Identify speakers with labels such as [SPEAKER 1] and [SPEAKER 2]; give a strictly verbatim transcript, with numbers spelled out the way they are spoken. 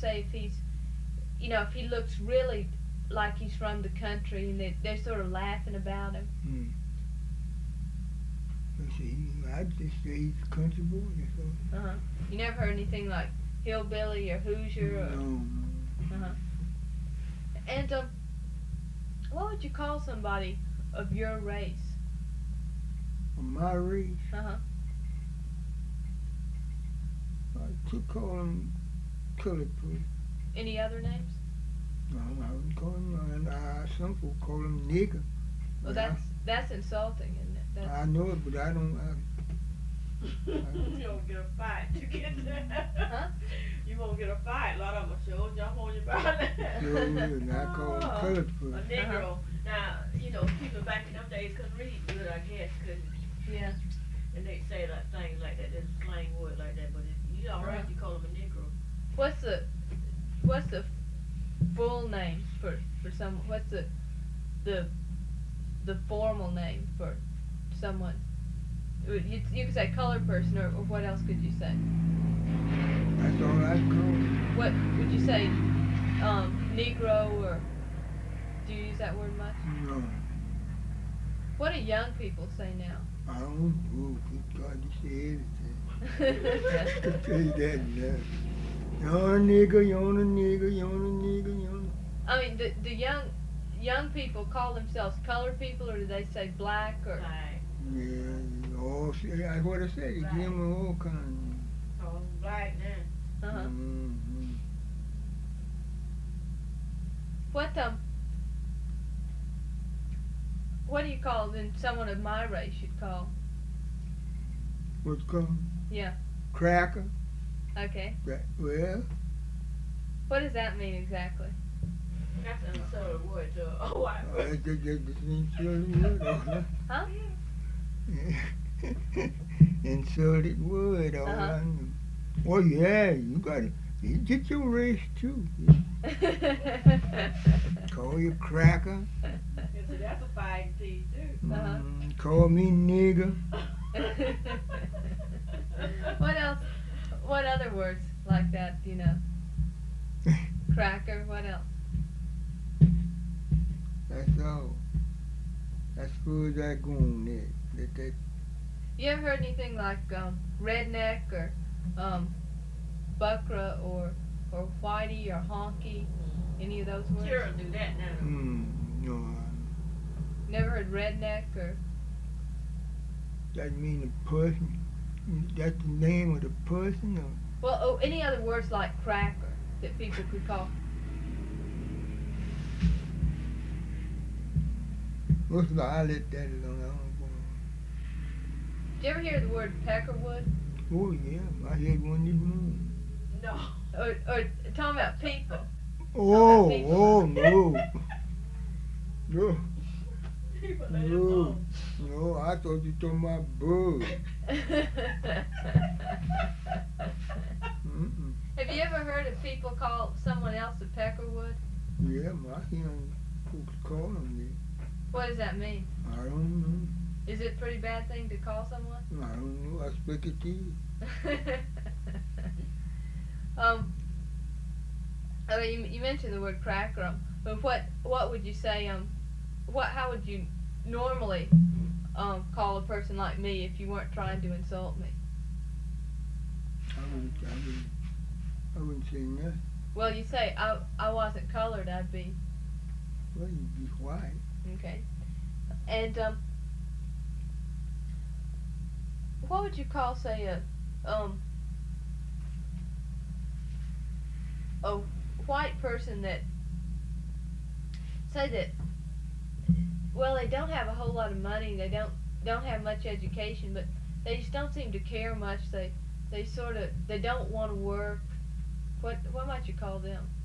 [SPEAKER 1] say if he's, you know, if he looks really like he's from the country and they, they're sort of laughing about him?
[SPEAKER 2] Hmm. Let's see, I'd just say he's a country boy or so.
[SPEAKER 1] Uh-huh. You never heard anything like hillbilly or Hoosier? Or,
[SPEAKER 2] No, no.
[SPEAKER 1] uh-huh. And, um, what would you call somebody of your race?
[SPEAKER 2] Of my race,
[SPEAKER 1] Uh-huh.
[SPEAKER 2] I could call him colored person.
[SPEAKER 1] Any other names?
[SPEAKER 2] No, I wouldn't call him, and uh, some folk call him nigger.
[SPEAKER 1] Well,
[SPEAKER 2] But I-
[SPEAKER 1] that's that's insulting, isn't it? That's,
[SPEAKER 2] I know it, but I don't. I,
[SPEAKER 3] You don't get a fight to get that.
[SPEAKER 1] Huh?
[SPEAKER 3] You won't get a fight. A lot of them will sure jump on you about that.
[SPEAKER 2] sure will. I call him
[SPEAKER 3] Oh,
[SPEAKER 2] colored
[SPEAKER 3] A
[SPEAKER 2] person.
[SPEAKER 3] Negro. Now, you know, people back in them days couldn't read good, I guess, couldn't.
[SPEAKER 1] yeah.
[SPEAKER 3] And they say like things like that, there's a slang word like that, but it, you all right,
[SPEAKER 1] Uh-huh.
[SPEAKER 3] you call them a Negro.
[SPEAKER 1] What's the what's the full name for for some? What's the the the formal name for someone? You you could say colored person, or, or what else could you say?
[SPEAKER 2] That's all I call him.
[SPEAKER 1] What would you say? Um, Negro, or do you use that word much?
[SPEAKER 2] No,
[SPEAKER 1] What do young people say now?
[SPEAKER 2] I don't. Oh, good God, you say everything. I tell you that now. You're a nigger, you're a nigger, you're a nigger, you're a...
[SPEAKER 1] I mean, do, do young young people call themselves colored people, or do they say black, or?
[SPEAKER 3] Like,
[SPEAKER 2] Yeah, all, that's what I said. You give them all kinds.
[SPEAKER 3] call them black now.
[SPEAKER 1] Uh-huh.
[SPEAKER 2] Mm-hmm.
[SPEAKER 1] What um? What do you call then someone of my race you'd call?
[SPEAKER 2] What's it called?
[SPEAKER 1] Yeah.
[SPEAKER 2] Cracker?
[SPEAKER 1] Okay.
[SPEAKER 2] That, well,
[SPEAKER 1] What does that mean exactly?
[SPEAKER 3] That's an insulting word to a white
[SPEAKER 2] I
[SPEAKER 3] person.
[SPEAKER 2] just, just, just insulted word. All
[SPEAKER 1] Huh?
[SPEAKER 2] right. Insulted word, all
[SPEAKER 1] Uh-huh.
[SPEAKER 2] right. Well, yeah, you got to get your race too. Call you cracker.
[SPEAKER 3] And so that's a fighting piece too.
[SPEAKER 1] Uh-huh.
[SPEAKER 2] Mm, call me nigger.
[SPEAKER 1] What else? What other words like that do you know? Cracker. What else?
[SPEAKER 2] That's all. That's far as I go on that. That, that
[SPEAKER 1] You ever heard anything like um, redneck or um, buckra or or whitey or honky? Any of those words?
[SPEAKER 3] Children do that now.
[SPEAKER 2] mm, no, I-
[SPEAKER 1] Never heard redneck or
[SPEAKER 2] that mean a person. That's the name of the person. Or,
[SPEAKER 1] well, oh, any other words like cracker that people could call?
[SPEAKER 2] most of all, I let that alone. I don't go
[SPEAKER 1] Did you ever hear the word peckerwood?
[SPEAKER 2] on. Oh yeah, I had one this morning.
[SPEAKER 3] No.
[SPEAKER 1] Or or talking about people?
[SPEAKER 2] Oh,
[SPEAKER 1] people.
[SPEAKER 2] oh no, no,
[SPEAKER 3] People let it
[SPEAKER 2] no,
[SPEAKER 3] alone.
[SPEAKER 2] no. I thought you talking about bugs. Mm-mm.
[SPEAKER 1] Have you ever heard of people call someone else a peckerwood?
[SPEAKER 2] Yeah, my young folks call them
[SPEAKER 1] What does that mean?
[SPEAKER 2] that. I don't know.
[SPEAKER 1] Is it a pretty bad thing to call someone?
[SPEAKER 2] I don't know. I speak it to you.
[SPEAKER 1] um, I mean, you, you mentioned the word cracker. Um, but what what would you say? Um, what how would you normally um call a person like me if you weren't trying to insult me?
[SPEAKER 2] I wouldn't. I wouldn't. I wouldn't say nothing.
[SPEAKER 1] Well, you say I I wasn't colored. I'd be
[SPEAKER 2] Well, you'd be white.
[SPEAKER 1] okay. And um, what would you call say a um a white person that say that well they don't have a whole lot of money, they don't don't have much education, but they just don't seem to care much. They they sort of they don't want to work. What what might you call them?